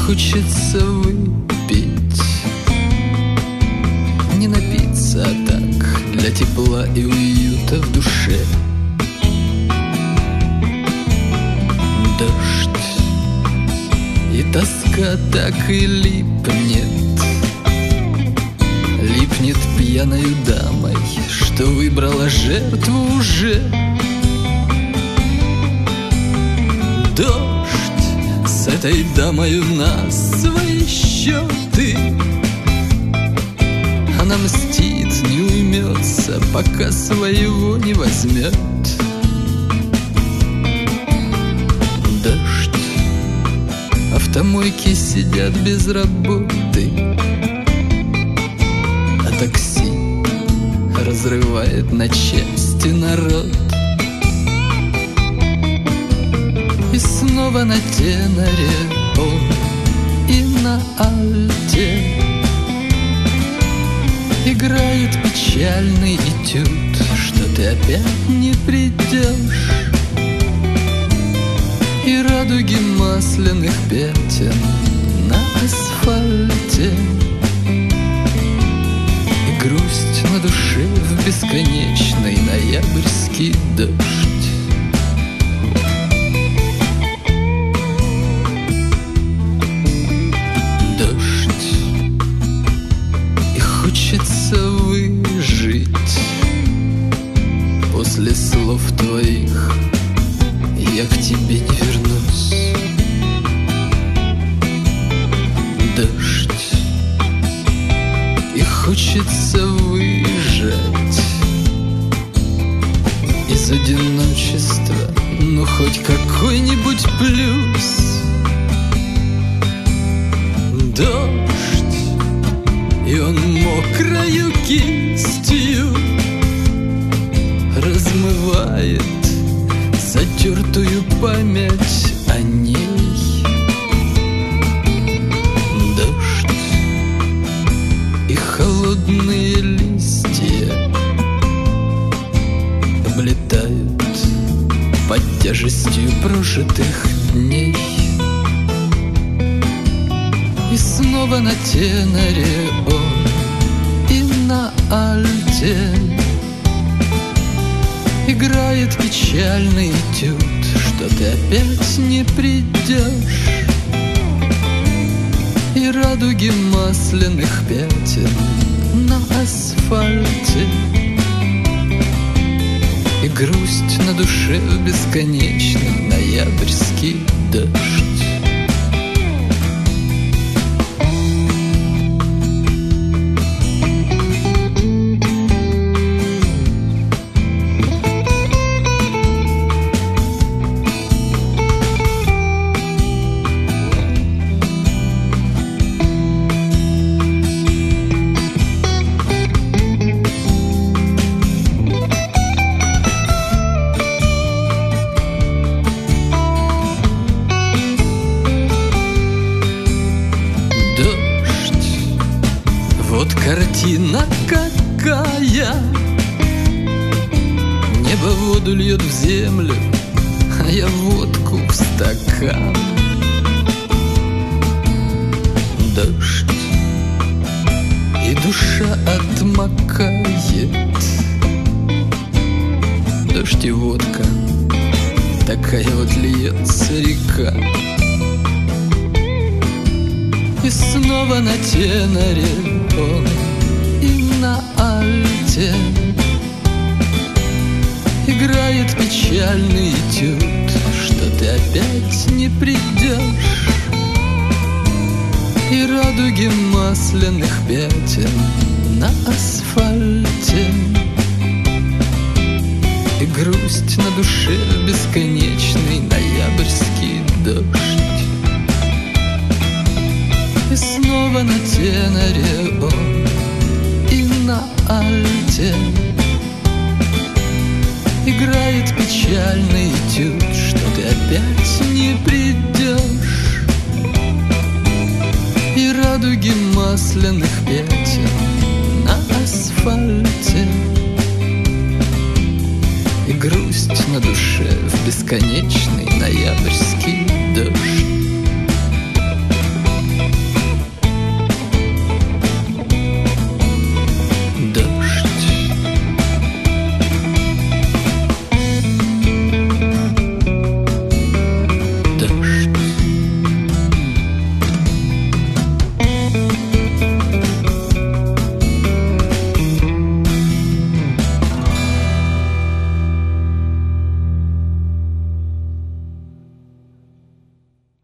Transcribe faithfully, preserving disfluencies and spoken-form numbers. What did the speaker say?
хочется выпить, не напиться, а так, для тепла и уюта в душе. Дождь и тоска так и липнет, липнет пьяною дамой, что выбрала жертву уже. Дождь с этой дамою на свои счеты, она мстит, не уймется, пока своего не возьмет. Дождь, автомойки сидят без работы, а такси разрывает на части народ. И снова на теноре он, и на альте играет печальный этюд, что ты опять не придешь. И радуги масляных пятен на асфальте, и грусть на душе в бесконечный ноябрьский дождь. Хочется выжить после слов твоих, я к тебе не вернусь. Дождь, и хочется выжать из одиночества, ну хоть какой-нибудь плюс. Дождь, и он мокрою кистью размывает затертую память о ней. Дождь и холодные листья облетают под тяжестью прожитых дней. И снова на теноре он, и на альте играет печальный этюд, что ты опять не придешь. И радуги масляных пятен на асфальте, и грусть на душе в бесконечный ноябрьский дождь. Вот картина какая, небо воду льет в землю, а я водку в стакан. Дождь, и душа отмокает. Дождь и водка, такая вот льется река. И снова на теноре он, и на альте играет печальный этюд, что ты опять не придешь. И радуги масляных пятен на асфальте, и грусть на душе в бесконечный ноябрьский дождь. И снова на теноре он, и на альте играет печальный этюд, что ты опять не придешь. И радуги масляных пятен на асфальте, и грусть на душе в бесконечный ноябрьский дождь.